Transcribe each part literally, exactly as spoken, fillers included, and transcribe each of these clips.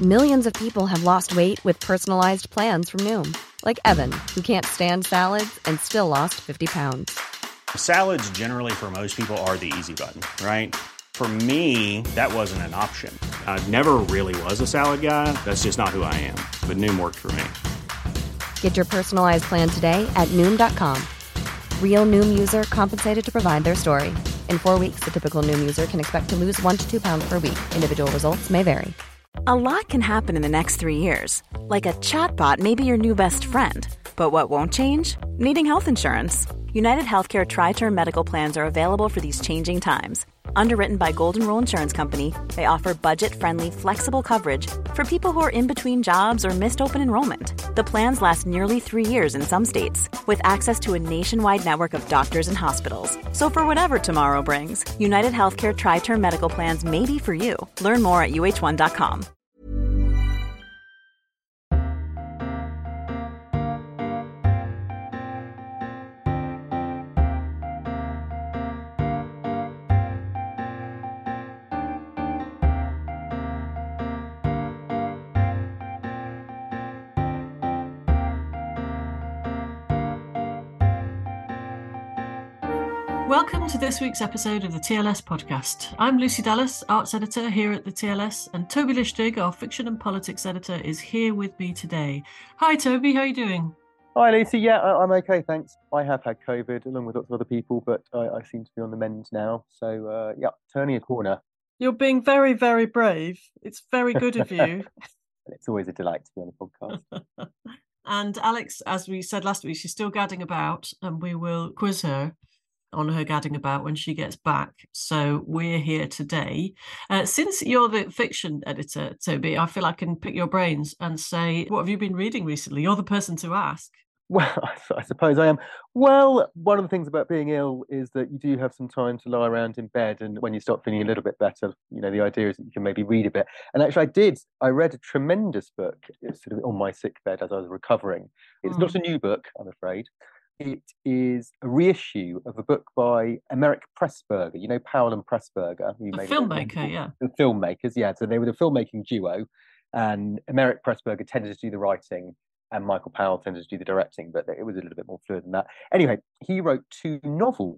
Millions of people have lost weight with personalized plans from Noom. Like Evan, who can't stand salads and still lost fifty pounds. Salads generally for most people are the easy button, right? For me, that wasn't an option. I never really was a salad guy. That's just not who I am. But Noom worked for me. Get your personalized plan today at Noom dot com. Real Noom user compensated to provide their story. In four weeks, the typical Noom user can expect to lose one to two pounds per week. Individual results may vary. A lot can happen in the next three years. Like a chatbot may be your new best friend. But what won't change? Needing health insurance. United Healthcare Tri-Term Medical Plans are available for these changing times. Underwritten by Golden Rule Insurance Company, they offer budget-friendly, flexible coverage for people who are in between jobs or missed open enrollment. The plans last nearly three years in some states, with access to a nationwide network of doctors and hospitals. So for whatever tomorrow brings, United Healthcare Tri-Term Medical Plans may be for you. Learn more at U H one dot com. Welcome to this week's episode of the T L S podcast. I'm Lucy Dallas, arts editor here at the T L S, and Toby Lishtig, our fiction and politics editor, is here with me today. Hi Toby, how are you doing? Hi Lucy, yeah, I- I'm okay, thanks. I have had COVID along with lots of other people, but I, I seem to be on the mend now. So uh, yeah, turning a corner. You're being very, very brave. It's very good of you. It's always a delight to be on the podcast. And Alex, as we said last week, she's still gadding about, and we will quiz her on her gadding about when she gets back. So we're here today. Uh, since you're the fiction editor, Toby, I feel I can pick your brains and say, what have you been reading recently? You're the person to ask. Well, I suppose I am. Well, one of the things about being ill is that you do have some time to lie around in bed, and when you start feeling a little bit better, you know, the idea is that you can maybe read a bit. And actually I did. I read a tremendous book. It was sort of on my sick bed as I was recovering. It's mm. not a new book, I'm afraid. It is a reissue of a book by Emeric Pressburger. You know Powell and Pressburger? The filmmaker, yeah. The filmmakers, yeah. So they were the filmmaking duo, and Emeric Pressburger tended to do the writing, and Michael Powell tended to do the directing, but it was a little bit more fluid than that. Anyway, he wrote two novels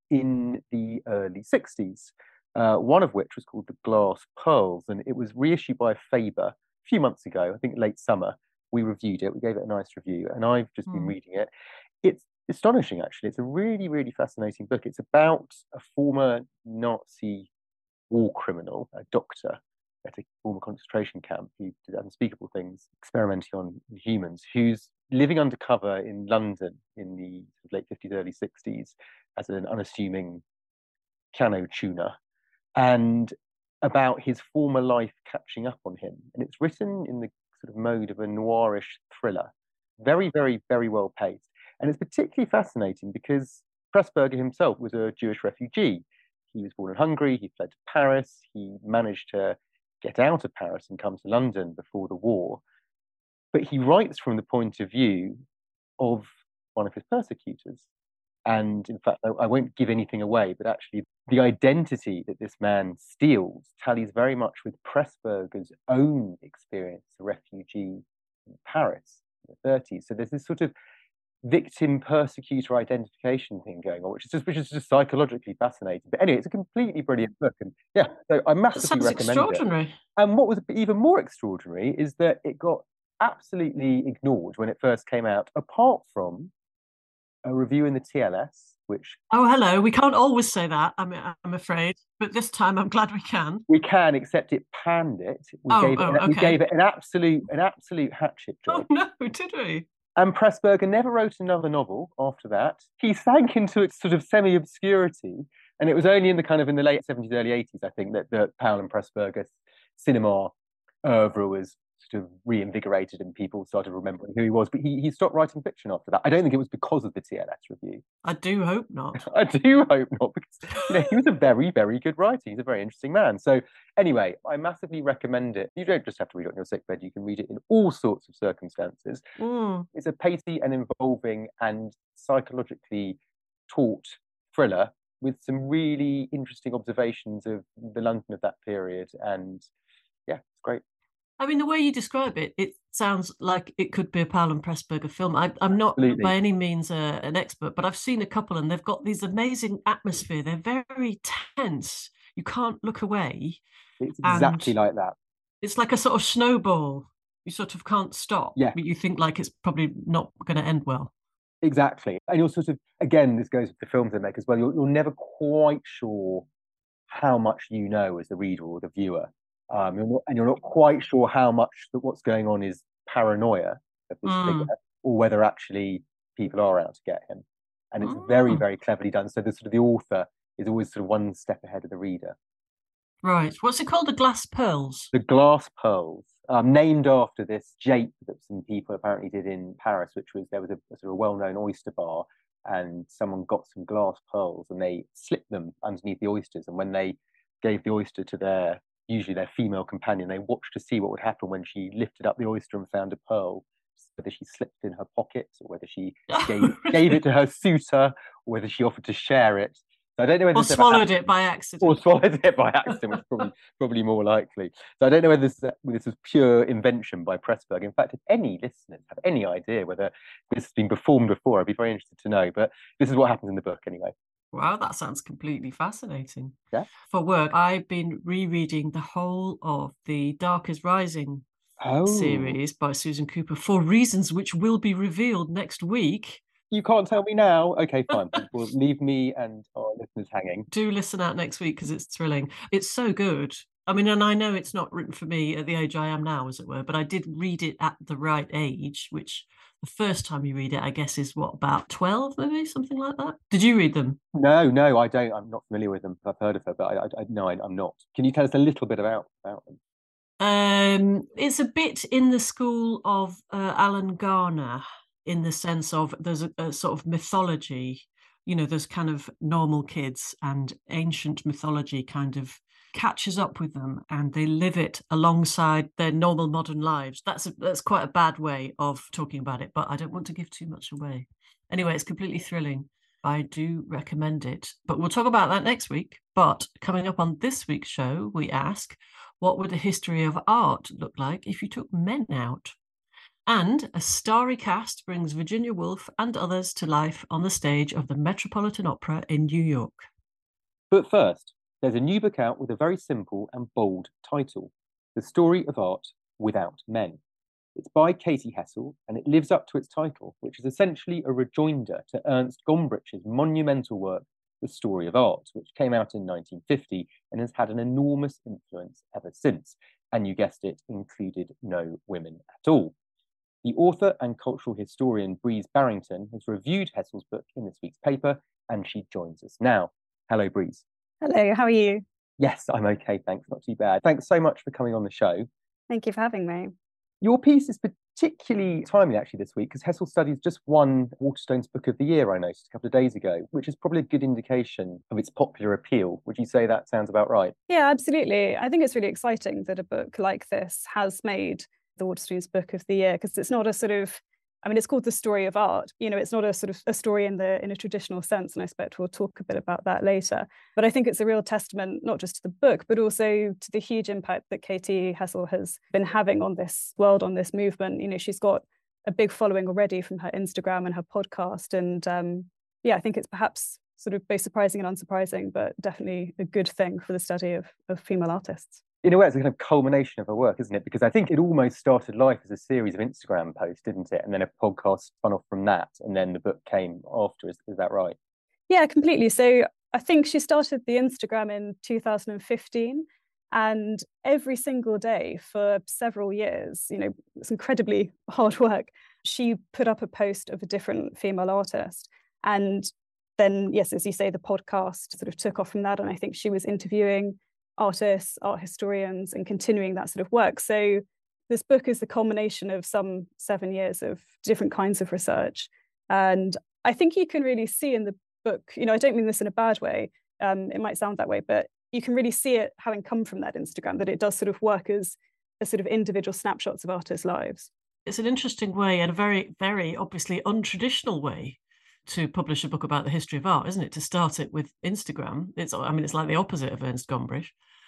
in the early sixties, uh, one of which was called The Glass Pearls, and it was reissued by Faber a few months ago, I think late summer. We reviewed it, we gave it a nice review, and I've just mm. been reading it. It's astonishing, actually. It's a really, really fascinating book. It's about a former Nazi war criminal, a doctor at a former concentration camp who did unspeakable things, experimenting on humans, who's living undercover in London in the late fifties, early sixties as an unassuming piano tuner, and about his former life catching up on him. And it's written in the sort of mode of a noirish thriller. Very, very, very well paced. And it's particularly fascinating because Pressburger himself was a Jewish refugee. He was born in Hungary, he fled to Paris, he managed to get out of Paris and come to London before the war. But he writes from the point of view of one of his persecutors. And in fact, I, I won't give anything away, but actually the identity that this man steals tallies very much with Pressburger's own experience as a refugee in Paris in the thirties. So there's this sort of victim persecutor identification thing going on, which is just which is just psychologically fascinating. But anyway, it's a completely brilliant book, and yeah, so I massively recommend extraordinary. it. And what was even more extraordinary is that it got absolutely ignored when it first came out, apart from a review in the T L S, which oh hello, we can't always say that. I'm I'm afraid, but this time I'm glad we can. We can, except it panned it. We oh, gave it, oh, an, okay. we gave it an absolute an absolute hatchet job. Oh no, did we? And Pressburger never wrote another novel after that. He sank into its sort of semi-obscurity, and it was only in the kind of in the late seventies, early eighties, I think, that the Powell and Pressburger cinema oeuvre was sort of reinvigorated and people started remembering who he was. But he, he stopped writing fiction after that. I don't think it was because of the T L S review. I do hope not. I do hope not, because you know, he was a very, very good writer. He's a very interesting man. So anyway, I massively recommend it. You don't just have to read it on your sick bed. You can read it in all sorts of circumstances. Mm. It's a pacey and involving and psychologically taut thriller with some really interesting observations of the London of that period. And yeah, it's great. I mean, the way you describe it, it sounds like it could be a Powell and Pressburger film. I, I'm not Absolutely. by any means a, an expert, but I've seen a couple and they've got these amazing atmosphere. They're very tense. You can't look away. It's exactly like that. It's like a sort of snowball. You sort of can't stop. Yeah. But you think like it's probably not going to end well. Exactly. And you're sort of, again, this goes with the films they make as well. You're, you're never quite sure how much you know as the reader or the viewer. Um, you're not, and you're not quite sure how much that what's going on is paranoia of this Mm. figure, or whether actually people are out to get him. And it's Mm. very, very cleverly done. So the sort of the author is always sort of one step ahead of the reader. Right. What's it called? The Glass Pearls? The Glass Pearls, um, named after this jape that some people apparently did in Paris, which was there was a, a sort of well-known oyster bar, and someone got some glass pearls and they slipped them underneath the oysters. And when they gave the oyster to their, usually their female companion, they watched to see what would happen when she lifted up the oyster and found a pearl, whether she slipped in her pocket or whether she gave, gave it to her suitor or whether she offered to share it. So I don't know whether or swallowed it by accident. Or swallowed it by accident, which is probably, probably more likely. So I don't know whether this, this was pure invention by Pressburger. In fact, if any listeners have any idea whether this has been performed before, I'd be very interested to know. But this is what happens in the book anyway. Wow, that sounds completely fascinating. Yeah. For work, I've been rereading the whole of the Dark is Rising oh. series by Susan Cooper for reasons which will be revealed next week. You can't tell me now. Okay, fine. We'll leave me and our listeners hanging. Do listen out next week because it's thrilling. It's so good. I mean, and I know it's not written for me at the age I am now, as it were, but I did read it at the right age, which the first time you read it, I guess, is what, about twelve, maybe, something like that? Did you read them? No, no, I don't. I'm not familiar with them. I've heard of her, but I, I, no, I, I'm not. Can you tell us a little bit about, about them? Um, it's a bit in the school of uh, Alan Garner, in the sense of there's a, a sort of mythology, you know, there's kind of normal kids and ancient mythology kind of catches up with them and they live it alongside their normal modern lives. That's a, that's quite a bad way of talking about it, but I don't want to give too much away. Anyway, it's completely thrilling. I do recommend it, but we'll talk about that next week. But coming up on this week's show, we ask, what would the history of art look like if you took men out? And a starry cast brings Virginia Woolf and others to life on the stage of the Metropolitan Opera in New York. But first, there's a new book out with a very simple and bold title, The Story of Art Without Men. It's by Katie Hessel, and it lives up to its title, which is essentially a rejoinder to Ernst Gombrich's monumental work, The Story of Art, which came out in nineteen fifty and has had an enormous influence ever since. And you guessed it, included no women at all. The author and cultural historian Breeze Barrington has reviewed Hessel's book in this week's paper, and she joins us now. Hello, Breeze. Hello, how are you? Yes, I'm okay, thanks, not too bad. Thanks so much for coming on the show. Thank you for having me. Your piece is particularly timely, actually, this week, because Hessel Studies just won Waterstone's Book of the Year, I noticed, a couple of days ago, which is probably a good indication of its popular appeal. Would you say that sounds about right? Yeah, absolutely. I think it's really exciting that a book like this has made the Waterstones Book of the Year, because it's not a sort of, I mean, it's called The Story of Art. You know, it's not a sort of a story in the in a traditional sense, and I expect we'll talk a bit about that later. But I think it's a real testament, not just to the book, but also to the huge impact that Katie Hessel has been having on this world, on this movement. You know, she's got a big following already from her Instagram and her podcast. And um, yeah, I think it's perhaps sort of both surprising and unsurprising, but definitely a good thing for the study of, of female artists. In a way, it's a kind of culmination of her work, isn't it? Because I think it almost started life as a series of Instagram posts, didn't it? And then a podcast spun off from that, and then the book came after. Is, is that right? Yeah, completely. So I think she started the Instagram in two thousand fifteen, and every single day for several years, you know, it's incredibly hard work, she put up a post of a different female artist. And then, yes, as you say, the podcast sort of took off from that. And I think she was interviewing artists, art historians, and continuing that sort of work. So this book is the culmination of some seven years of different kinds of research. And I think you can really see in the book, you know, I don't mean this in a bad way, um, it might sound that way, but you can really see it having come from that Instagram, that it does sort of work as a sort of individual snapshots of artists' lives. It's an interesting way, and a very, very obviously untraditional way to publish a book about the history of art, isn't it? To start it with Instagram. It's, I mean, it's like the opposite of Ernst Gombrich.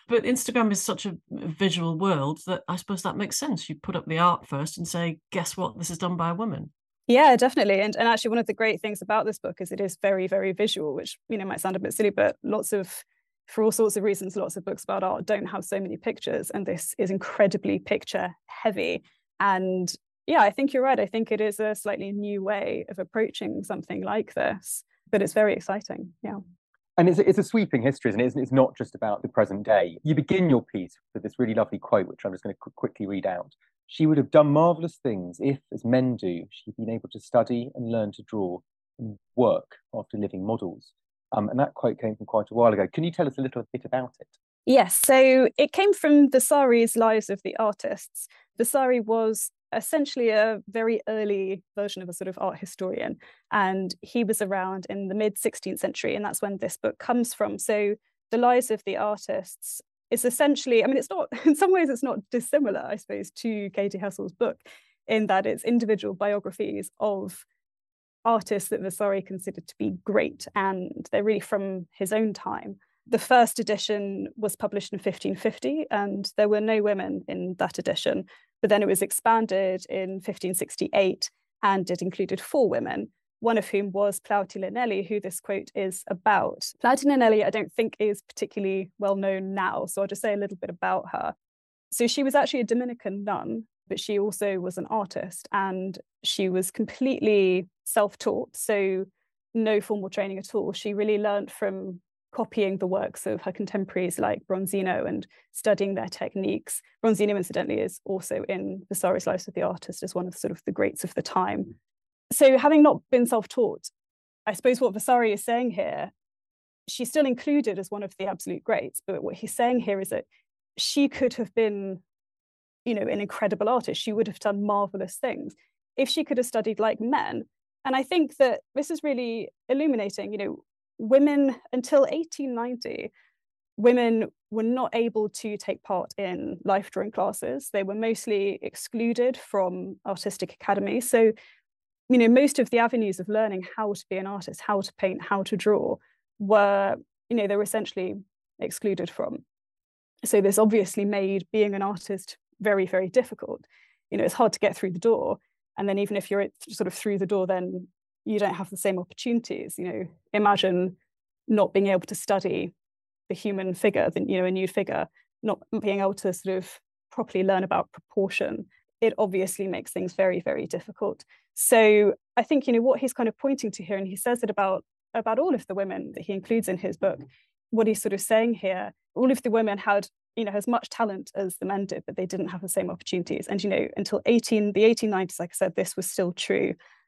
But Instagram is such a visual world that I suppose that makes sense. You put up the art first and say, guess what? This is done by a woman. Yeah, definitely. And and actually one of the great things about this book is it is very, very visual, which, you know, might sound a bit silly, but lots of, for all sorts of reasons, lots of books about art don't have so many pictures. And this is incredibly picture heavy. And yeah, I think you're right. I think it is a slightly new way of approaching something like this, but it's very exciting. Yeah. And it's, it's a sweeping history, isn't it? It's not just about the present day. You begin your piece with this really lovely quote, which I'm just going to qu- quickly read out. She would have done marvellous things if, as men do, she'd been able to study and learn to draw and work after living models. Um, and that quote came from quite a while ago. Can you tell us a little bit about it? Yes, so it came from Vasari's Lives of the Artists. Vasari was essentially a very early version of a sort of art historian, and he was around in the mid sixteenth century, and that's when this book comes from. So the Lives of the Artists is essentially, I mean, it's not, in some ways it's not dissimilar, I suppose, to Katie Hessel's book, in that it's individual biographies of artists that Vasari considered to be great, and they're really from his own time. The first edition was published in fifteen fifty, and there were no women in that edition. But then it was expanded in fifteen sixty-eight, and it included four women, one of whom was Plautilla Nelli, who this quote is about. Plautilla Nelli, I don't think, is particularly well known now, so I'll just say a little bit about her. So she was actually a Dominican nun, but she also was an artist, and she was completely self-taught, so no formal training at all. She really learned from copying the works of her contemporaries like Bronzino and studying their techniques. Bronzino, incidentally, is also in Vasari's Lives of the Artist as one of sort of the greats of the time. So having not been self-taught, I suppose what Vasari is saying here, she's still included as one of the absolute greats, but what he's saying here is that she could have been, you know, an incredible artist. She would have done marvelous things if she could have studied like men. And I think that this is really illuminating. You know, women, until eighteen ninety, women were not able to take part in life drawing classes. They were mostly excluded from artistic academies. So, you know, most of the avenues of learning how to be an artist, how to paint, how to draw were, you know, they were essentially excluded from. So this obviously made being an artist very, very difficult. You know, it's hard to get through the door. And then even if you're sort of through the door, then you don't have the same opportunities. You know, imagine not being able to study the human figure, the, you know, a nude figure, not being able to sort of properly learn about proportion. It obviously makes things very, very difficult. So I think, you know, what he's kind of pointing to here, and he says it about, about all of the women that he includes in his book, what he's sort of saying here, all of the women had, you know, as much talent as the men did, but they didn't have the same opportunities. And, you know, until eighteen, the eighteen nineties, like I said, this was still true.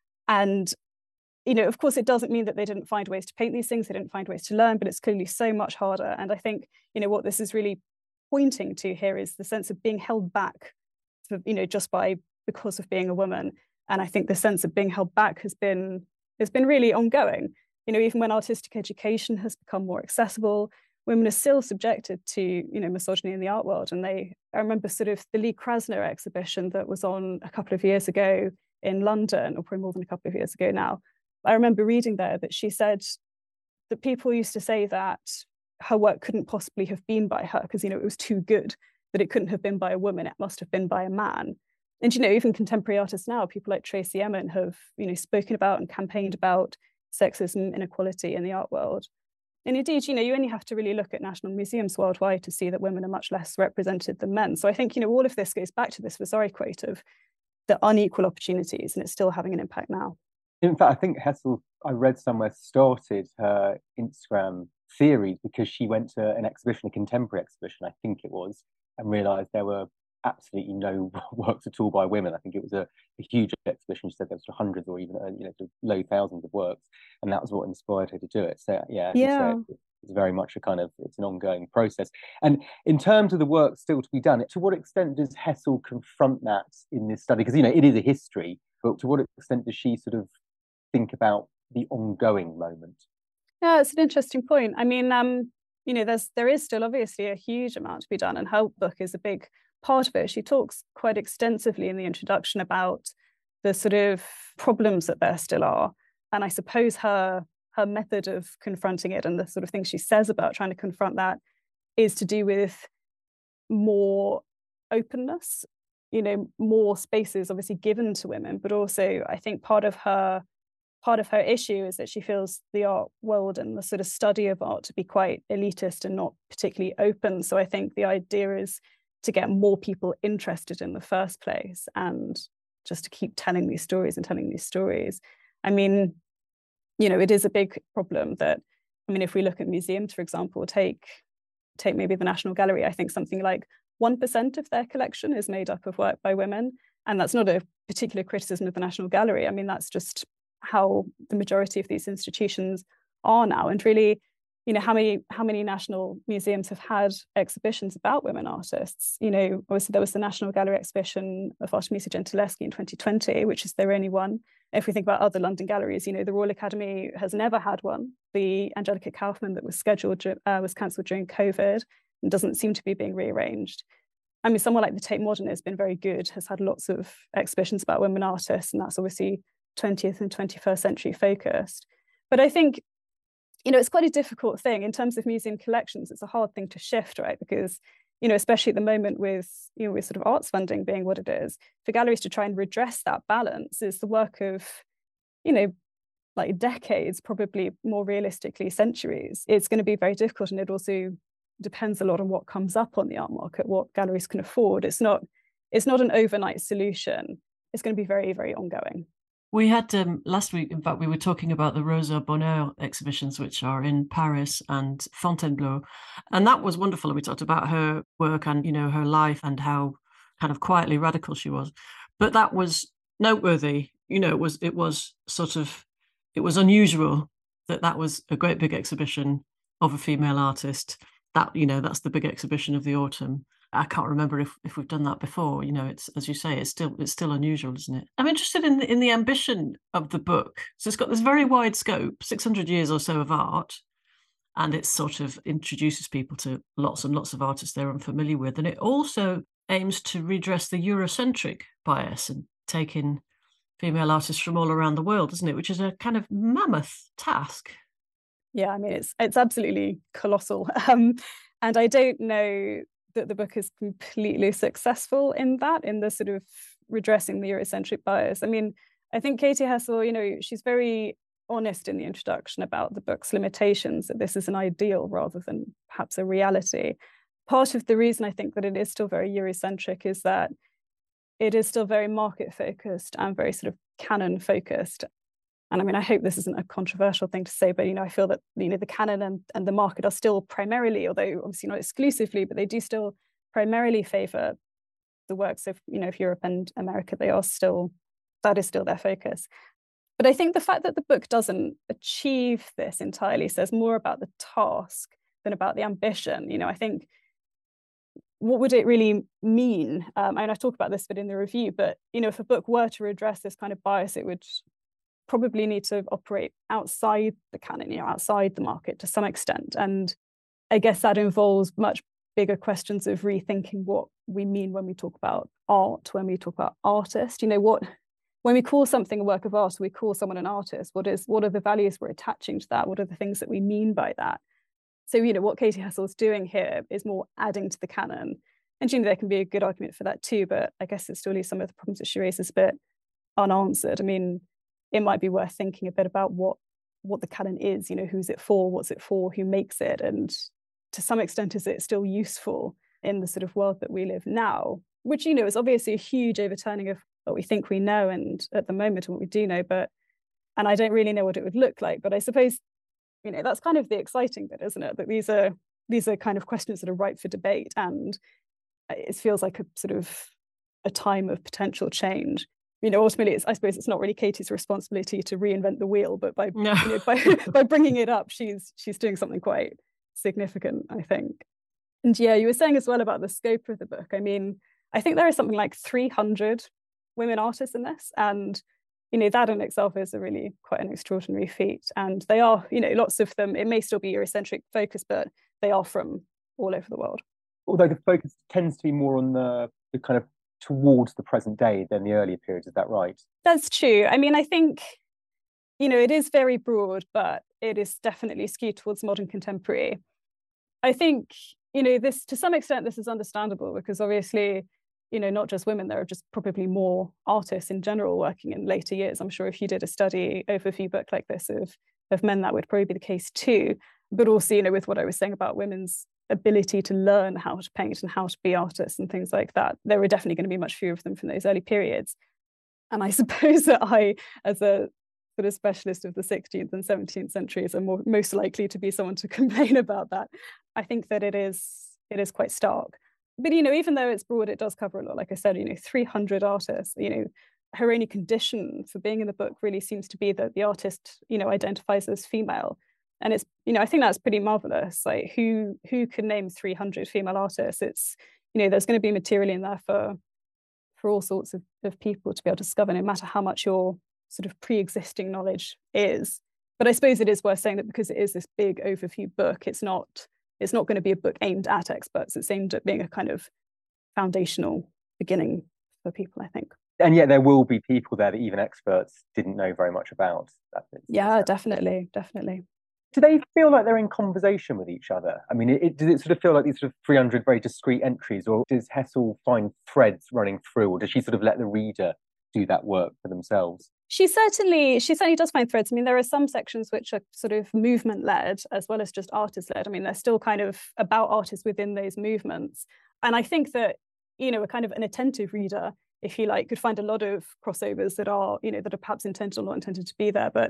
And you know, of course, it doesn't mean that they didn't find ways to paint these things, they didn't find ways to learn, but it's clearly so much harder. And I think, you know, what this is really pointing to here is the sense of being held back, for, you know, just by because of being a woman. And I think the sense of being held back has been has been really ongoing. You know, even when artistic education has become more accessible, women are still subjected to, you know, misogyny in the art world. And they, I remember sort of the Lee Krasner exhibition that was on a couple of years ago in London, or probably more than a couple of years ago now. I remember reading there that she said that people used to say that her work couldn't possibly have been by her because, you know, it was too good, that it couldn't have been by a woman, it must have been by a man. And, you know, even contemporary artists now, people like Tracey Emin have, you know, spoken about and campaigned about sexism, inequality in the art world. And indeed, you know, you only have to really look at national museums worldwide to see that women are much less represented than men. So I think, you know, all of this goes back to this Vasari quote of the unequal opportunities, and it's still having an impact now. In fact, I think Hessel, I read somewhere, started her Instagram series because she went to an exhibition, a contemporary exhibition, I think it was, and realised there were absolutely no works at all by women. I think it was a, a huge exhibition. She said there was hundreds or even, you know, low thousands of works, and that was what inspired her to do it. So yeah, yeah. Say, it's very much a kind of, it's an ongoing process. And in terms of the work still to be done, to what extent does Hessel confront that in this study? Because, you know, it is a history, but to what extent does she sort of think about the ongoing moment? Yeah, it's an interesting point. I mean, um, you know, there's there is still obviously a huge amount to be done, and her book is a big part of it. She talks quite extensively in the introduction about the sort of problems that there still are, and I suppose her her method of confronting it and the sort of things she says about trying to confront that is to do with more openness, you know, more spaces obviously given to women, but also I think part of her part of her issue is that she feels the art world and the sort of study of art to be quite elitist and not particularly open. So I think the idea is to get more people interested in the first place and just to keep telling these stories and telling these stories. I mean, you know, it is a big problem that, I mean, if we look at museums, for example, take take maybe the National Gallery, I think something like one percent of their collection is made up of work by women. And that's not a particular criticism of the National Gallery. I mean, that's just how the majority of these institutions are now. And really, you know, how many how many national museums have had exhibitions about women artists? You know, obviously there was the National Gallery exhibition of Artemisia Gentileschi in twenty twenty, which is their only one. If we think about other London galleries, you know, the Royal Academy has never had one. The Angelica Kaufman that was scheduled uh, was cancelled during COVID and doesn't seem to be being rearranged. I mean, someone like the Tate Modern has been very good, has had lots of exhibitions about women artists, and that's obviously twentieth and twenty-first century focused. But I think, you know, it's quite a difficult thing in terms of museum collections. It's a hard thing to shift, right? Because, you know, especially at the moment with, you know, with sort of arts funding being what it is, for galleries to try and redress that balance is the work of, you know, like decades, probably more realistically centuries. It's going to be very difficult, and it also depends a lot on what comes up on the art market, what galleries can afford. It's not, it's not an overnight solution. It's going to be very, very ongoing. We had um, last week, in fact, we were talking about the Rosa Bonheur exhibitions, which are in Paris and Fontainebleau. And that was wonderful. We talked about her work and, you know, her life and how kind of quietly radical she was. But that was noteworthy. You know, it was, it was sort of, it was unusual that that was a great big exhibition of a female artist. That, you know, that's the big exhibition of the autumn. I can't remember if, if we've done that before. You know, it's, as you say, it's still it's still unusual, isn't it? I'm interested in the, in the ambition of the book. So it's got this very wide scope, six hundred years or so of art, and it sort of introduces people to lots and lots of artists they're unfamiliar with. And it also aims to redress the Eurocentric bias and take in female artists from all around the world, isn't it? Which is a kind of mammoth task. Yeah, I mean, it's it's absolutely colossal. Um, and I don't know that the book is completely successful in that, in the sort of redressing the Eurocentric bias. I mean, I think Katie Hessel, you know, she's very honest in the introduction about the book's limitations, that this is an ideal rather than perhaps a reality. Part of the reason I think that it is still very Eurocentric is that it is still very market focused and very sort of canon focused. And I mean, I hope this isn't a controversial thing to say, but, you know, I feel that, you know, the canon and, and the market are still primarily, although obviously not exclusively, but they do still primarily favour the works of, you know, of Europe and America. They are still, that is still their focus. But I think the fact that the book doesn't achieve this entirely says more about the task than about the ambition. You know, I think, what would it really mean? Um, and I talk about this bit in the review, but, you know, if a book were to address this kind of bias, it would probably need to operate outside the canon, you know, outside the market to some extent. And I guess that involves much bigger questions of rethinking what we mean when we talk about art, when we talk about artist. You know, what, when we call something a work of art, we call someone an artist, what is, what are the values we're attaching to that? What are the things that we mean by that? So, you know, what Katie Hessel's doing here is more adding to the canon. And, you know, there can be a good argument for that too, but I guess it still leaves some of the problems that she raises a bit unanswered. I mean, it might be worth thinking a bit about what what the canon is, you know, who's it for, what's it for, who makes it, and to some extent, is it still useful in the sort of world that we live now, which, you know, is obviously a huge overturning of what we think we know and at the moment what we do know, but, and I don't really know what it would look like, but I suppose, you know, that's kind of the exciting bit, isn't it? That these are, these are kind of questions that are ripe for debate, and it feels like a sort of a time of potential change. You know, ultimately, it's, I suppose it's not really Katie's responsibility to reinvent the wheel, but by no. you know, by by bringing it up, she's she's doing something quite significant, I think. And yeah, you were saying as well about the scope of the book. I mean, I think there is something like three hundred women artists in this, and you know, that in itself is a really quite an extraordinary feat. And they are, you know, lots of them. It may still be Eurocentric focus, but they are from all over the world. Although the focus tends to be more on the the kind of towards the present day than the earlier periods. Is that right? That's true. I mean, I think, you know, it is very broad, but it is definitely skewed towards modern contemporary. I think, you know, this, to some extent, this is understandable because obviously, you know, not just women, there are just probably more artists in general working in later years. I'm sure if you did a study overview book like this of, of men, that would probably be the case too. But also, you know, with what I was saying about women's ability to learn how to paint and how to be artists and things like that, there were definitely going to be much fewer of them from those early periods. And I suppose that I, as a sort of specialist of the sixteenth and seventeenth centuries, am more, most likely to be someone to complain about that. I think that it is it is quite stark. But, you know, even though it's broad, it does cover a lot. Like I said, you know, three hundred artists, you know, her only condition for being in the book really seems to be that the artist, you know, identifies as female. And it's, you know, I think that's pretty marvelous. Like who who can name three hundred female artists? It's, you know, there's going to be material in there for for all sorts of, of people to be able to discover, no matter how much your sort of pre-existing knowledge is. But I suppose it is worth saying that because it is this big overview book, it's not it's not going to be a book aimed at experts. It's aimed at being a kind of foundational beginning for people, I think. And yet there will be people there that even experts didn't know very much about. Yeah, definitely, definitely. Do they feel like they're in conversation with each other? I mean, it, it, does it sort of feel like these sort of three hundred very discrete entries, or does Hessel find threads running through, or does she sort of let the reader do that work for themselves? She certainly, she certainly does find threads. I mean, there are some sections which are sort of movement-led as well as just artist-led. I mean, they're still kind of about artists within those movements. And I think that, you know, a kind of an attentive reader, if you like, could find a lot of crossovers that are, you know, that are perhaps intended or not intended to be there. But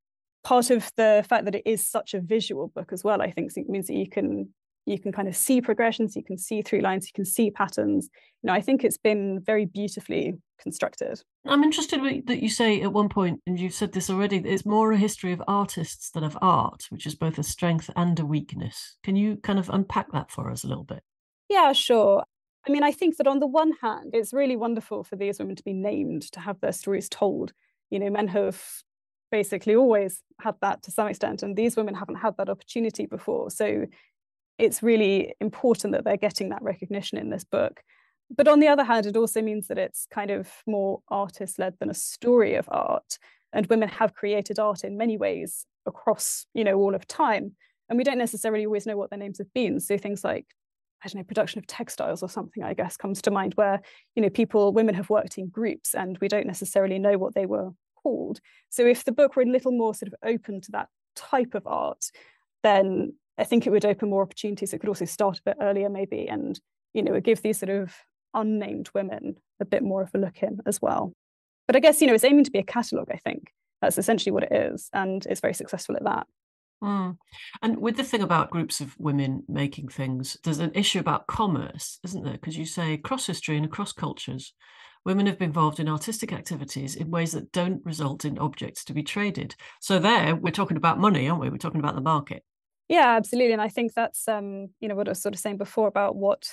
part of the fact that it is such a visual book as well, I think, means that you can you can kind of see progressions, you can see through lines, you can see patterns. You know, I think it's been very beautifully constructed. I'm interested that you say at one point, and you've said this already, it's more a history of artists than of art, which is both a strength and a weakness. Can you kind of unpack that for us a little bit? Yeah, sure. I mean, I think that on the one hand, it's really wonderful for these women to be named, to have their stories told. You know, men have basically always had that to some extent, and these women haven't had that opportunity before. So it's really important that they're getting that recognition in this book. But on the other hand, it also means that it's kind of more artist-led than a story of art. And women have created art in many ways across, you know, all of time. And we don't necessarily always know what their names have been. So things like, I don't know, production of textiles or something, I guess, comes to mind, where, you know, people, women have worked in groups and we don't necessarily know what they were called. So if the book were a little more sort of open to that type of art, then I think it would open more opportunities. It could also start a bit earlier maybe, and, you know, give these sort of unnamed women a bit more of a look in as well. But I guess, you know, it's aiming to be a catalogue, I think. That's essentially what it is, and it's very successful at that. Mm. And with the thing about groups of women making things, there's an issue about commerce, isn't there? Because you say across history and across cultures, women have been involved in artistic activities in ways that don't result in objects to be traded. So there, we're talking about money, aren't we? We're talking about the market. Yeah, absolutely. And I think that's, um, you know, what I was sort of saying before about what,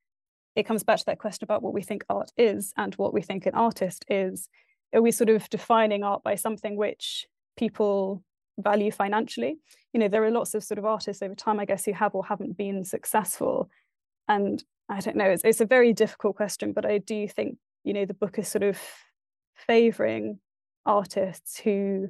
it comes back to that question about what we think art is and what we think an artist is. Are we sort of defining art by something which people value financially? You know, there are lots of sort of artists over time, I guess, who have or haven't been successful. And I don't know, it's, it's a very difficult question, but I do think, you know, the book is sort of favouring artists who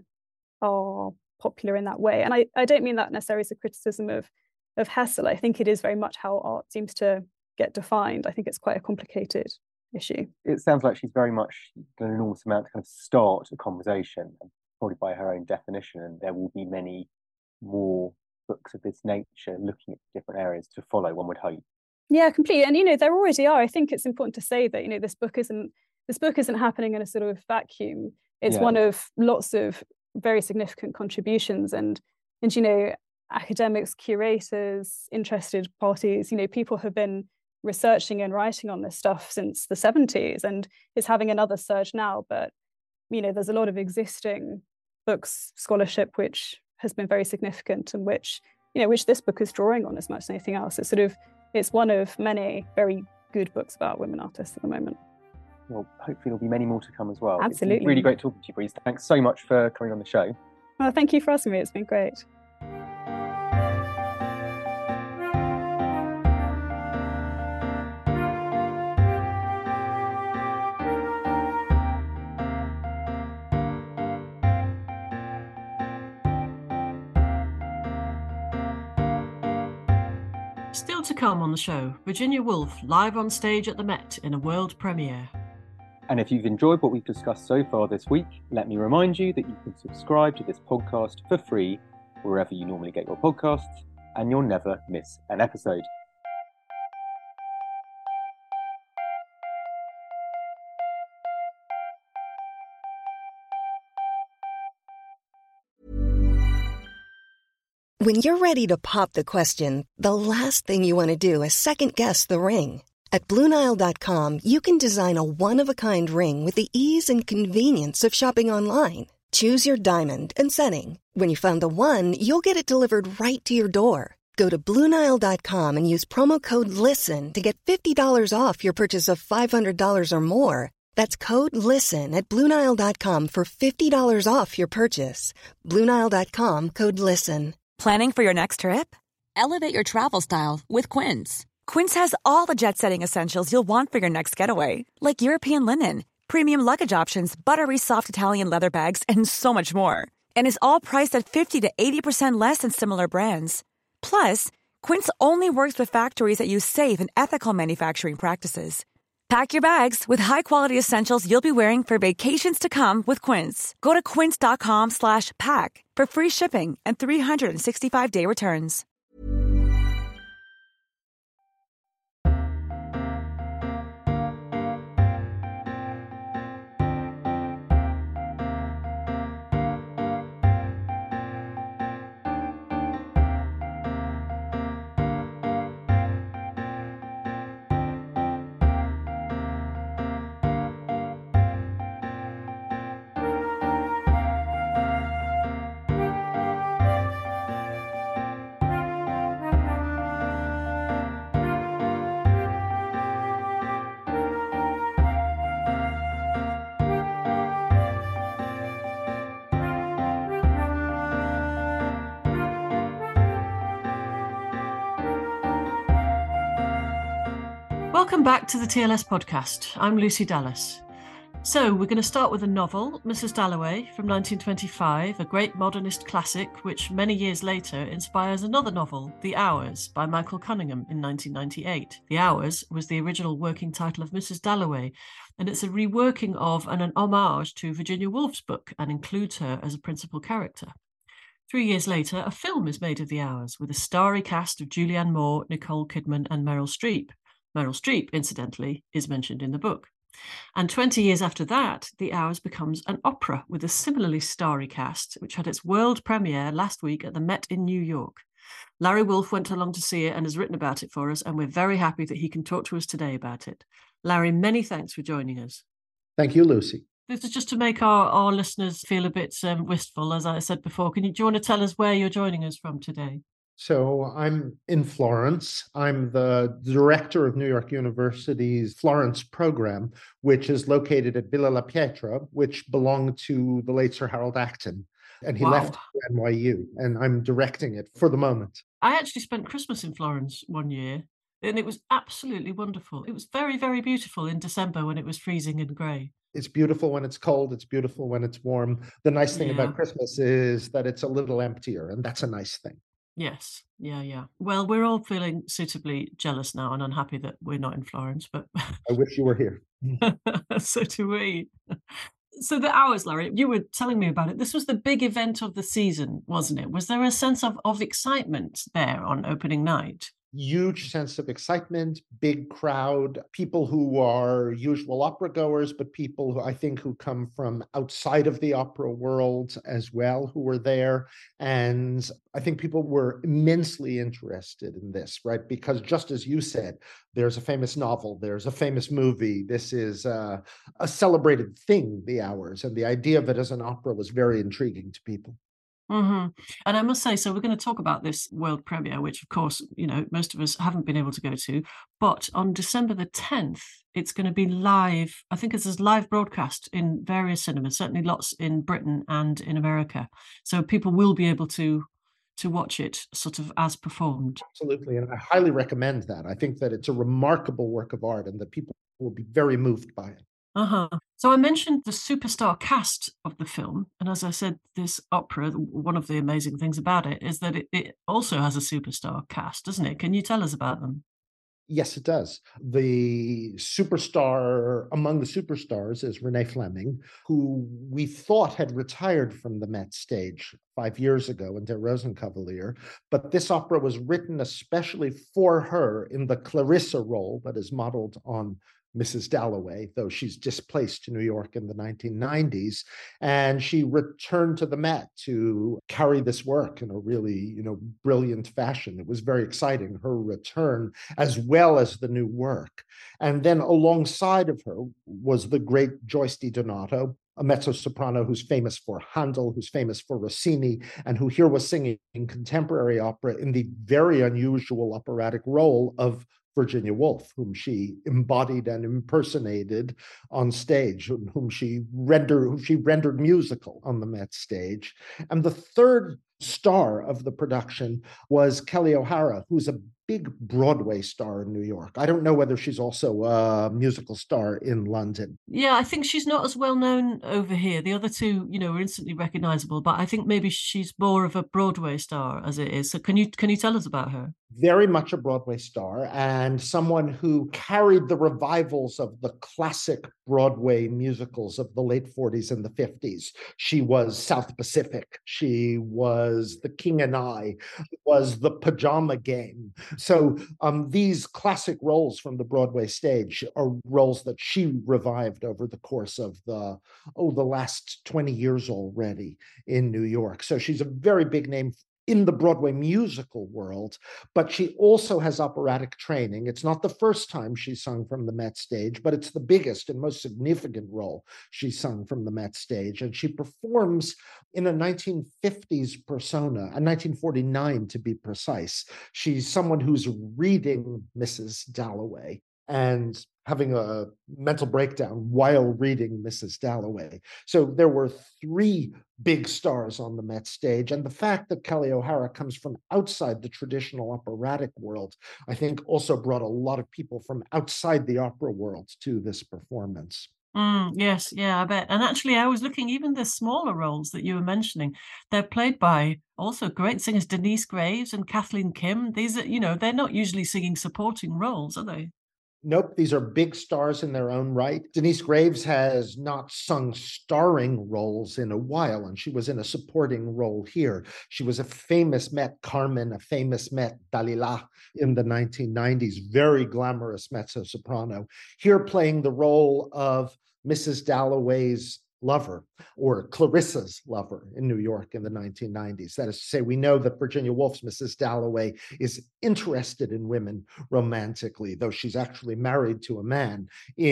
are popular in that way. And I, I don't mean that necessarily as a criticism of, of Hessel. I think it is very much how art seems to get defined. I think it's quite a complicated issue. It sounds like she's very much an enormous amount to kind of start a conversation, probably by her own definition, and there will be many more books of this nature looking at different areas to follow, one would hope. Yeah, completely. And, you know, there already are. I think it's important to say that, you know, this book isn't this book isn't happening in a sort of vacuum. It's yeah. one of lots of very significant contributions, and and you know, academics, curators, interested parties, you know, people have been researching and writing on this stuff since the seventies, and it's having another surge now. But, you know, there's a lot of existing books, scholarship, which has been very significant, and which, you know, which this book is drawing on as much as anything else. It's sort of, it's one of many very good books about women artists at the moment. Well, hopefully there'll be many more to come as well. Absolutely. It's really great talking to you, Breeze. Thanks so much for coming on the show. Well, thank you for asking me. It's been great. Still to come on the show, Virginia Woolf live on stage at the Met in a world premiere. And if you've enjoyed what we've discussed so far this week, let me remind you that you can subscribe to this podcast for free wherever you normally get your podcasts, and you'll never miss an episode. When you're ready to pop the question, the last thing you want to do is second-guess the ring. At Blue Nile dot com, you can design a one-of-a-kind ring with the ease and convenience of shopping online. Choose your diamond and setting. When you find the one, you'll get it delivered right to your door. Go to Blue Nile dot com and use promo code LISTEN to get fifty dollars off your purchase of five hundred dollars or more. That's code LISTEN at Blue Nile dot com for fifty dollars off your purchase. Blue Nile dot com, code LISTEN. Planning for your next trip? Elevate your travel style with Quince. Quince has all the jet-setting essentials you'll want for your next getaway, like European linen, premium luggage options, buttery soft Italian leather bags, and so much more. And is all priced at fifty to eighty percent less than similar brands. Plus, Quince only works with factories that use safe and ethical manufacturing practices. Pack your bags with high-quality essentials you'll be wearing for vacations to come with Quince. Go to quince.com slash pack for free shipping and three sixty-five day returns. Welcome back to the T L S podcast. I'm Lucy Dallas. So we're going to start with a novel, Missus Dalloway, from nineteen twenty-five, a great modernist classic which many years later inspires another novel, The Hours, by Michael Cunningham in nineteen ninety-eight. The Hours was the original working title of Missus Dalloway, and it's a reworking of and an homage to Virginia Woolf's book and includes her as a principal character. Three years later, a film is made of The Hours with a starry cast of Julianne Moore, Nicole Kidman and Meryl Streep. Meryl Streep, incidentally, is mentioned in the book. And twenty years after that, The Hours becomes an opera with a similarly starry cast, which had its world premiere last week at the Met in New York. Larry Wolff went along to see it and has written about it for us, and we're very happy that he can talk to us today about it. Larry, many thanks for joining us. Thank you, Lucy. This is just to make our, our listeners feel a bit um, wistful, as I said before. Can you, do you want to tell us where you're joining us from today? So I'm in Florence. I'm the director of New York University's Florence program, which is located at Villa La Pietra, which belonged to the late Sir Harold Acton. And he Wow. left N Y U, and I'm directing it for the moment. I actually spent Christmas in Florence one year, and it was absolutely wonderful. It was very, very beautiful in December when it was freezing and grey. It's beautiful when it's cold. It's beautiful when it's warm. The nice thing Yeah. about Christmas is that it's a little emptier, and that's a nice thing. Yes, yeah, yeah. Well, we're all feeling suitably jealous now and unhappy that we're not in Florence, but I wish you were here. so do we. So The Hours, Larry, you were telling me about it. This was the big event of the season, wasn't it? Was there a sense of, of excitement there on opening night? Huge sense of excitement, big crowd, people who are usual opera goers, but people who I think who come from outside of the opera world as well, who were there. And I think people were immensely interested in this, right? Because just as you said, there's a famous novel, there's a famous movie. This is a, a celebrated thing, The Hours. And the idea of it as an opera was very intriguing to people. Mm-hmm. And I must say, so we're going to talk about this world premiere, which of course, you know, most of us haven't been able to go to, but on December the tenth, it's going to be live. I think it's a live broadcast in various cinemas, certainly lots in Britain and in America. So people will be able to to watch it sort of as performed. Absolutely. And I highly recommend that. I think that it's a remarkable work of art and that people will be very moved by it. Uh-huh. So I mentioned the superstar cast of the film. And as I said, this opera, one of the amazing things about it is that it, it also has a superstar cast, doesn't it? Can you tell us about them? Yes, it does. The superstar among the superstars is Renee Fleming, who we thought had retired from the Met stage five years ago in Der Rosenkavalier. But this opera was written especially for her in the Clarissa role that is modeled on Missus Dalloway, though she's displaced to New York in the nineteen nineties. And she returned to the Met to carry this work in a really, you know, brilliant fashion. It was very exciting, her return, as well as the new work. And then alongside of her was the great Joyce DiDonato, a mezzo-soprano who's famous for Handel, who's famous for Rossini, and who here was singing in contemporary opera in the very unusual operatic role of Virginia Woolf, whom she embodied and impersonated on stage, whom she rendered, whom she rendered musical on the Met stage. And the third star of the production was Kelly O'Hara, who's a big Broadway star in New York. I don't know whether she's also a musical star in London. Yeah, I think she's not as well known over here. The other two, you know, are instantly recognizable, but I think maybe she's more of a Broadway star as it is. So can you can you tell us about her? Very much a Broadway star and someone who carried the revivals of the classic Broadway musicals of the late forties and the fifties. She was South Pacific. She was The King and I, was The Pajama Game. So um, these classic roles from the Broadway stage are roles that she revived over the course of the, oh, the last twenty years already in New York. So she's a very big name in the Broadway musical world, but she also has operatic training. It's not the first time she's sung from the Met stage, but it's the biggest and most significant role she's sung from the Met stage. And she performs in a nineteen fifties persona, a nineteen forty-nine to be precise. She's someone who's reading Missus Dalloway and having a mental breakdown while reading Missus Dalloway. So there were three big stars on the Met stage. And the fact that Kelly O'Hara comes from outside the traditional operatic world, I think also brought a lot of people from outside the opera world to this performance. Mm, yes, yeah, I bet. And actually, I was looking, even the smaller roles that you were mentioning, they're played by also great singers, Denise Graves and Kathleen Kim. These are, you know, they're not usually singing supporting roles, are they? Nope, these are big stars in their own right. Denise Graves has not sung starring roles in a while, and she was in a supporting role here. She was a famous Met Carmen, a famous Met Dalila in the nineteen nineties, very glamorous mezzo-soprano. Here playing the role of Missus Dalloway's lover, or Clarissa's lover in New York in the nineteen nineties. That is to say, we know that Virginia Woolf's Missus Dalloway is interested in women romantically, though she's actually married to a man.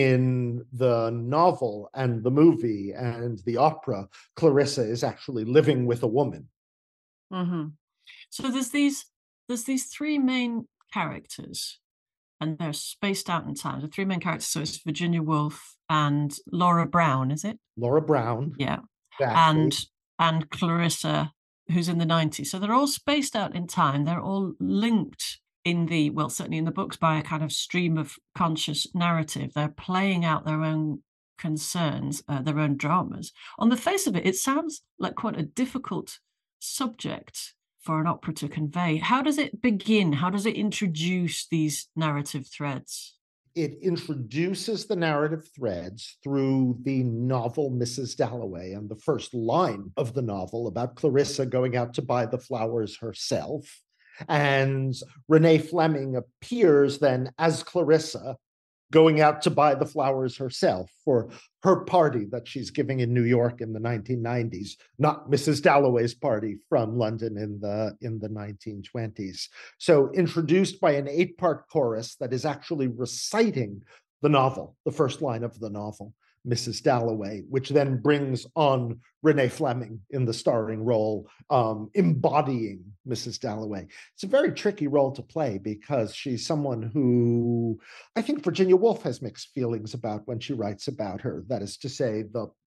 In the novel and the movie and the opera, Clarissa is actually living with a woman. Mm-hmm. So there's these there's these three main characters, and they're spaced out in time. The three main characters, so it's Virginia Woolf and Laura Brown, is it? Laura Brown. Yeah. Exactly. And and Clarissa, who's in the nineties. So they're all spaced out in time. They're all linked in the, well, certainly in the books, by a kind of stream of conscious narrative. They're playing out their own concerns, uh, their own dramas. On the face of it, it sounds like quite a difficult subject for an opera to convey. How does it begin? How does it introduce these narrative threads? It introduces the narrative threads through the novel Missus Dalloway and the first line of the novel about Clarissa going out to buy the flowers herself. And Renee Fleming appears then as Clarissa going out to buy the flowers herself for her party that she's giving in New York in the nineteen nineties, not Missus Dalloway's party from London in the, in the nineteen twenties. So introduced by an eight-part chorus that is actually reciting the novel, the first line of the novel, Missus Dalloway, which then brings on Renee Fleming in the starring role, um, embodying Missus Dalloway. It's a very tricky role to play because she's someone who I think Virginia Woolf has mixed feelings about when she writes about her. That is to say, the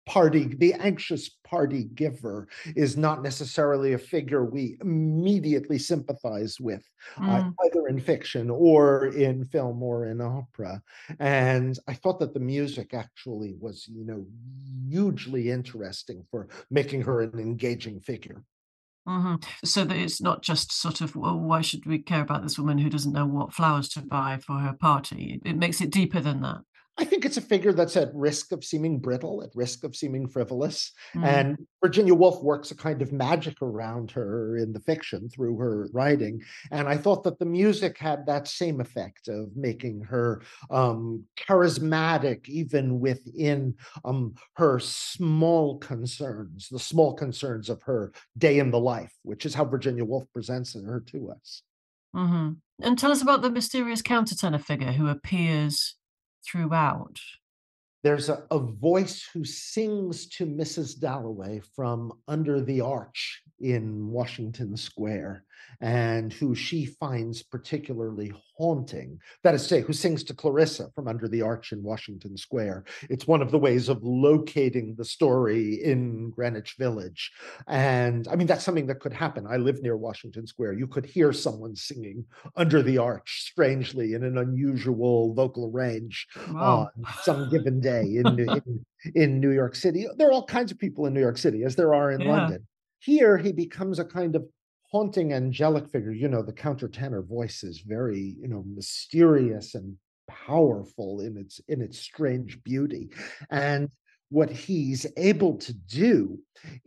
party, the anxious party giver is not necessarily a figure we immediately sympathize with, mm. uh, either in fiction or in film or in opera. And I thought that the music actually was, you know, hugely interesting for making her an engaging figure. Mm-hmm. So that it's not just sort of, well, why should we care about this woman who doesn't know what flowers to buy for her party? It makes it deeper than that. I think it's a figure that's at risk of seeming brittle, at risk of seeming frivolous. Mm. And Virginia Woolf works a kind of magic around her in the fiction through her writing. And I thought that the music had that same effect of making her um, charismatic, even within um, her small concerns, the small concerns of her day in the life, which is how Virginia Woolf presents her to us. Mm-hmm. And tell us about the mysterious countertenor figure who appears throughout. There's a, a voice who sings to Missus Dalloway from under the arch in Washington Square, and who she finds particularly haunting. That is to say, who sings to Clarissa from under the arch in Washington Square. It's one of the ways of locating the story in Greenwich Village. And I mean, that's something that could happen. I live near Washington Square. You could hear someone singing under the arch, strangely, in an unusual vocal range wow. on some given day in, in, in New York City. There are all kinds of people in New York City, as there are in yeah. London. Here, he becomes a kind of haunting angelic figure. You know, the countertenor voice is very, you know, mysterious and powerful in its in its strange beauty. And what he's able to do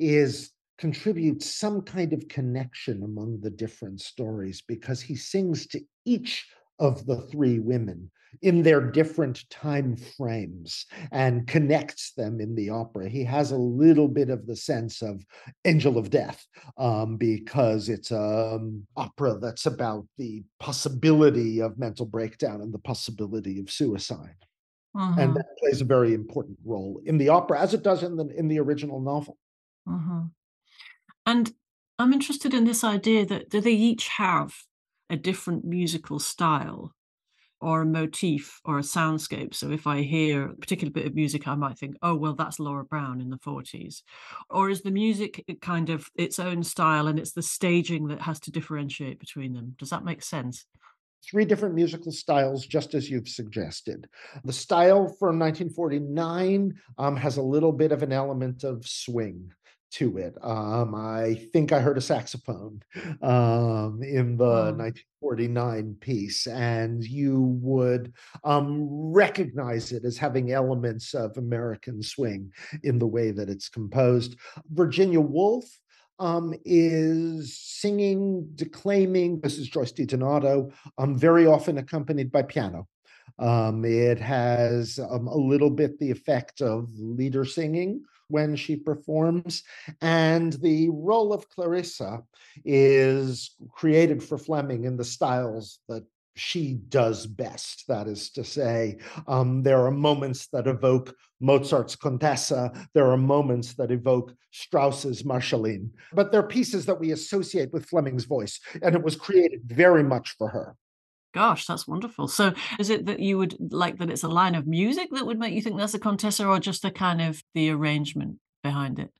is contribute some kind of connection among the different stories, because he sings to each of the three women in their different time frames and connects them in the opera. He has a little bit of the sense of Angel of Death, um, because it's an um, opera that's about the possibility of mental breakdown and the possibility of suicide. Mm-hmm. And that plays a very important role in the opera, as it does in the, in the original novel. Mm-hmm. And I'm interested in this idea that do they each have a different musical style, or a motif, or a soundscape? So if I hear a particular bit of music, I might think, oh, well, that's Laura Brown in the forties. Or is the music kind of its own style, and it's the staging that has to differentiate between them? Does that make sense? Three different musical styles, just as you've suggested. The style from nineteen forty-nine um, has a little bit of an element of swing to it. Um, I think I heard a saxophone um, in the oh. nineteen forty-nine piece, and you would um, recognize it as having elements of American swing in the way that it's composed. Virginia Woolf um, is singing, declaiming. This is Joyce DiDonato, um, very often accompanied by piano. Um, it has um, a little bit the effect of leader singing when she performs. And the role of Clarissa is created for Fleming in the styles that she does best. That is to say, um, there are moments that evoke Mozart's Contessa. There are moments that evoke Strauss's Marschallin. But they're pieces that we associate with Fleming's voice, and it was created very much for her. Gosh, that's wonderful. So is it that you would like that it's a line of music that would make you think that's a Contessa, or just the kind of the arrangement behind it?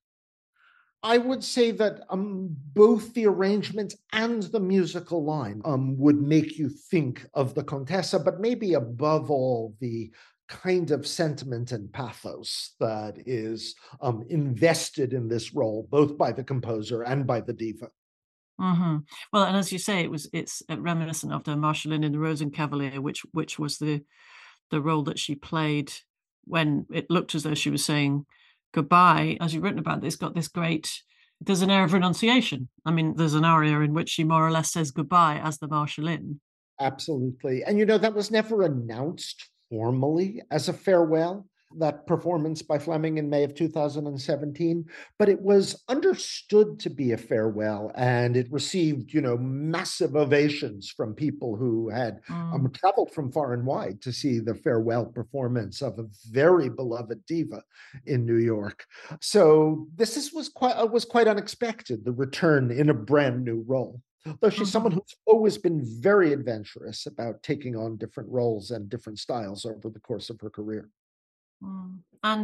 I would say that um, both the arrangement and the musical line um, would make you think of the Contessa, but maybe above all, the kind of sentiment and pathos that is um, invested in this role, both by the composer and by the diva. Mm-hmm. Well, and as you say, it was it's reminiscent of the Marschallin in the Rosenkavalier, which which was the the role that she played when it looked as though she was saying goodbye. As you've written about, it's got this great. There's an air of renunciation. I mean, there's an aria in which she more or less says goodbye as the Marschallin. Absolutely, and you know that was never announced formally as a farewell, that performance by Fleming in May of two thousand seventeen, but it was understood to be a farewell, and it received, you know, massive ovations from people who had mm. um, traveled from far and wide to see the farewell performance of a very beloved diva in New York. So this is, was quite uh, was quite unexpected, the return in a brand new role. Though she's mm-hmm. someone who's always been very adventurous about taking on different roles and different styles over the course of her career. Mm. And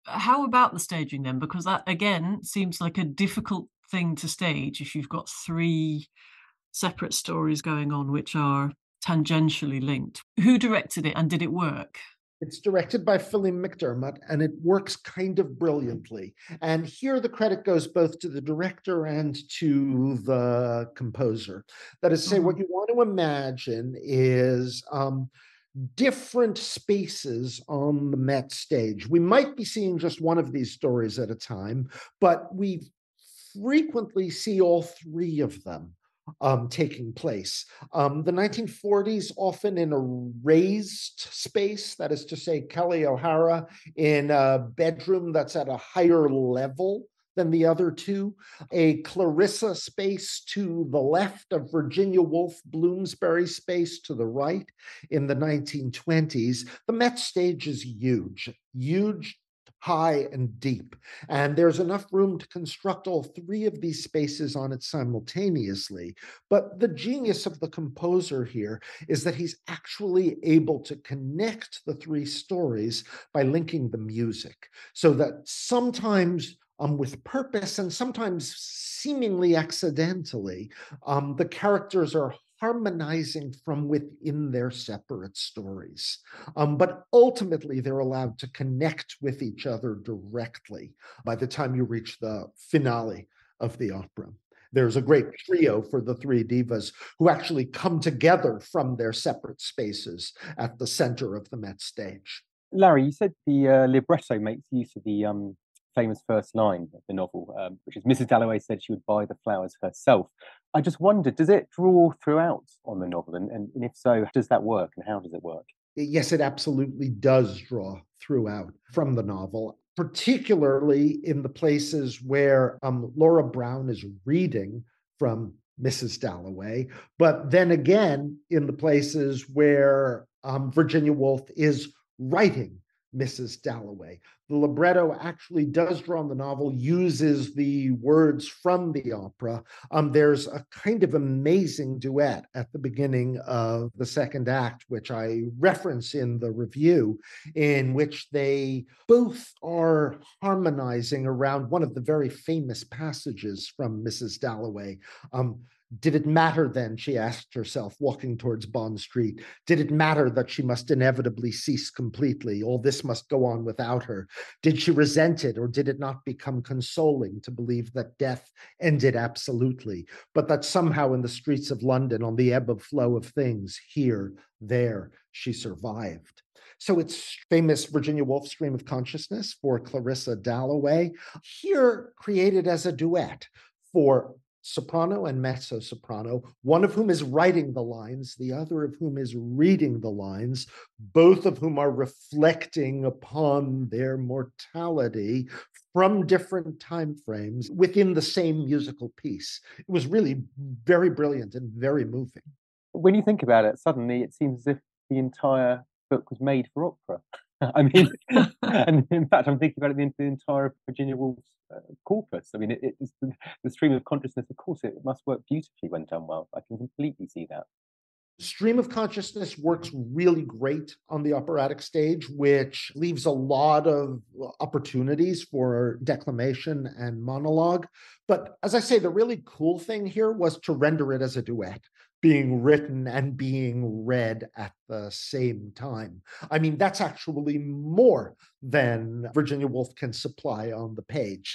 How about the staging then? Because that, again, seems like a difficult thing to stage if you've got three separate stories going on which are tangentially linked. Who directed it and did it work? It's directed by Philly McDermott, and it works kind of brilliantly. And here the credit goes both to the director and to the composer. That is to say, mm-hmm. what you want to imagine is um, different spaces on the Met stage. We might be seeing just one of these stories at a time, but we frequently see all three of them Um, taking place. Um, the nineteen forties, often in a raised space, that is to say, Kelly O'Hara in a bedroom that's at a higher level than the other two, a Clarissa space to the left of Virginia Woolf Bloomsbury space to the right in the nineteen twenties. The Met stage is huge, huge, high and deep. And there's enough room to construct all three of these spaces on it simultaneously. But the genius of the composer here is that he's actually able to connect the three stories by linking the music, so that sometimes um, with purpose and sometimes seemingly accidentally, um, the characters are harmonizing from within their separate stories. Um, but ultimately, they're allowed to connect with each other directly by the time you reach the finale of the opera. There's a great trio for the three divas who actually come together from their separate spaces at the center of the Met stage. Larry, you said the uh, libretto makes use of the um, famous first line of the novel, um, which is Missus Dalloway said she would buy the flowers herself. I just wondered, does it draw throughout on the novel? And, and, and if so, does that work and how does it work? Yes, it absolutely does draw throughout from the novel, particularly in the places where um, Laura Brown is reading from Missus Dalloway, but then again in the places where um, Virginia Woolf is writing Missus Dalloway. The libretto actually does draw on the novel, uses the words from the opera. Um, there's a kind of amazing duet at the beginning of the second act, which I reference in the review, in which they both are harmonizing around one of the very famous passages from Missus Dalloway. Um, Did it matter then, she asked herself, walking towards Bond Street, did it matter that she must inevitably cease completely? All this must go on without her. Did she resent it, or did it not become consoling to believe that death ended absolutely, but that somehow in the streets of London, on the ebb of flow of things, here, there, she survived? So it's famous Virginia Woolf Stream of Consciousness for Clarissa Dalloway, here created as a duet for soprano and mezzo-soprano, one of whom is writing the lines, the other of whom is reading the lines, both of whom are reflecting upon their mortality from different time frames within the same musical piece. It was really very brilliant and very moving. When you think about it, suddenly it seems as if the entire book was made for opera. I mean, and in fact, I'm thinking about it, the, the entire Virginia Woolf's uh, corpus. I mean, it, it's the, the stream of consciousness, of course, it must work beautifully when done well. I can completely see that. Stream of consciousness works really great on the operatic stage, which leaves a lot of opportunities for declamation and monologue. But as I say, the really cool thing here was to render it as a duet, being written and being read at the same time. I mean, that's actually more than Virginia Woolf can supply on the page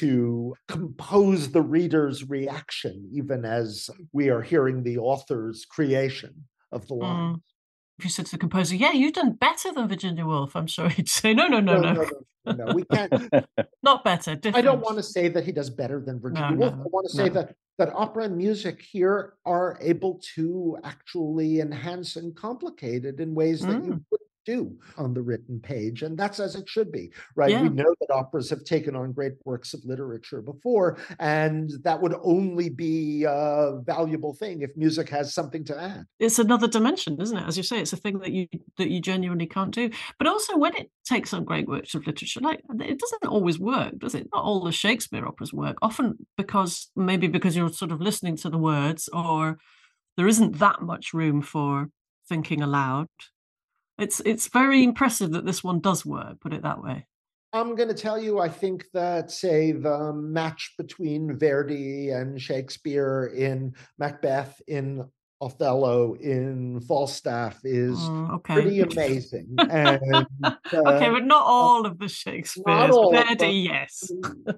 to compose the reader's reaction, even as we are hearing the author's creation of the lines. Mm. If you said to the composer, yeah, you've done better than Virginia Woolf, I'm sure he'd say, no, no, no, no. No, no, no, no we can't. Not better, different. I don't want to say that he does better than Virginia no, Woolf. No, I want to say no. that, that opera and music here are able to actually enhance and complicate it in ways that mm. you wouldn't do on the written page. And that's as it should be, right? Yeah. We know that operas have taken on great works of literature before, and that would only be a valuable thing if music has something to add. It's another dimension, isn't it? As you say, it's a thing that you that you genuinely can't do. But also when it takes on great works of literature, like it doesn't always work, does it? Not all the Shakespeare operas work, often because maybe because you're sort of listening to the words, or there isn't that much room for thinking aloud. It's it's very impressive that this one does work, put it that way. I'm going to tell you, I think that, say, the match between Verdi and Shakespeare in Macbeth, in Othello, in Falstaff is mm, okay. pretty amazing. And, uh, okay, but not all of the Shakespeares. Not all Verdi, yes.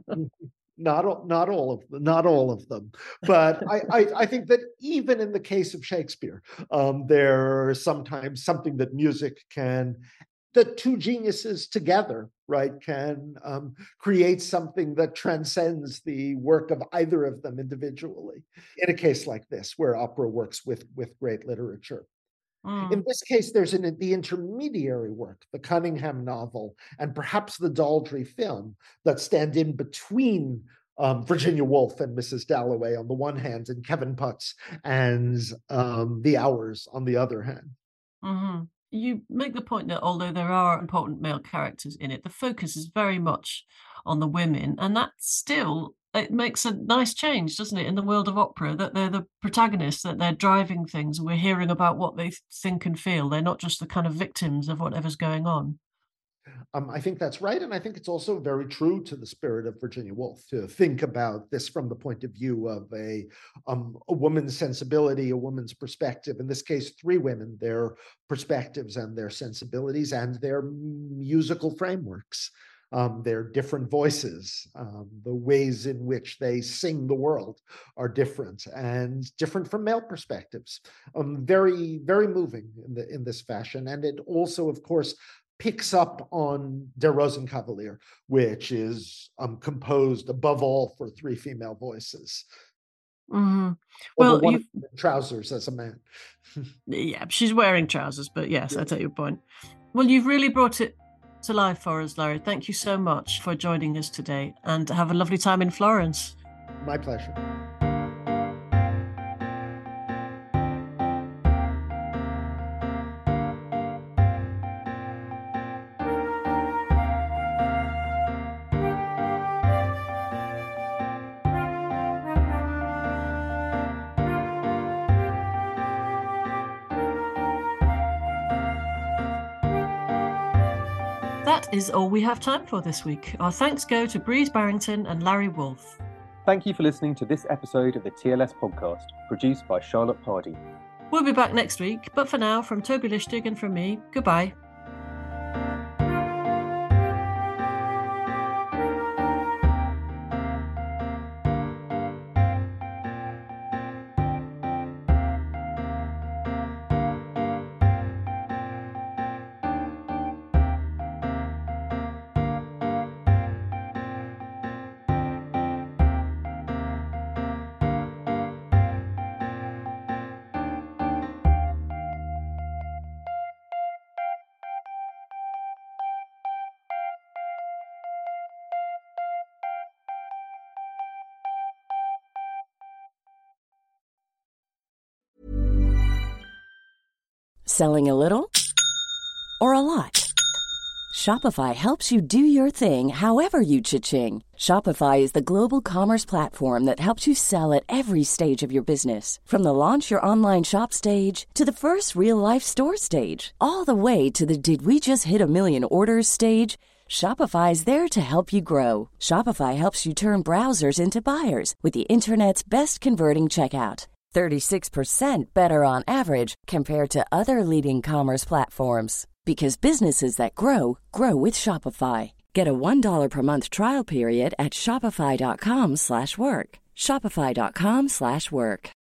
Not all, not all of them, not all of them, but I, I, I think that even in the case of Shakespeare, um, there's sometimes something that music can, the two geniuses together, right, can um, create something that transcends the work of either of them individually. In a case like this, where opera works with with great literature. Mm. In this case, there's an, the intermediary work, the Cunningham novel, and perhaps the Daldry film that stand in between um, Virginia Woolf and Missus Dalloway on the one hand, and Kevin Putz and um, The Hours on the other hand. Mm-hmm. You make the point that although there are important male characters in it, the focus is very much on the women, and that still, it makes a nice change, doesn't it, in the world of opera, that they're the protagonists, that they're driving things, and we're hearing about what they think and feel. They're not just the kind of victims of whatever's going on. Um, I think that's right. And I think it's also very true to the spirit of Virginia Woolf to think about this from the point of view of a, um, a woman's sensibility, a woman's perspective. In this case, three women, their perspectives and their sensibilities and their musical frameworks. Um, their different voices, um, the ways in which they sing the world are different and different from male perspectives. Um, very, very moving in, the, in this fashion. And it also, of course, picks up on Der Rosenkavalier, which is um, composed above all for three female voices. Mm-hmm. Well, one trousers as a man. Yeah, she's wearing trousers, but yes, yeah. I take your point. Well, you've really brought it to life for us, Larry. Thank you so much for joining us today, and have a lovely time in Florence. My pleasure. That is all we have time for this week. Our thanks go to Breeze Barrington and Larry Wolff. Thank you for listening to this episode of the T L S podcast, produced by Charlotte Pardee. We'll be back next week, but for now, from Toby Lishtig and from me, goodbye. Selling a little or a lot? Shopify helps you do your thing however you cha-ching. Shopify is the global commerce platform that helps you sell at every stage of your business. From the launch your online shop stage to the first real-life store stage, all the way to the did we just hit a million orders stage. Shopify is there to help you grow. Shopify helps you turn browsers into buyers with the internet's best converting checkout. thirty-six percent better on average compared to other leading commerce platforms. Because businesses that grow, grow with Shopify. Get a one dollar per month trial period at shopify.com slash work. Shopify.com slash work.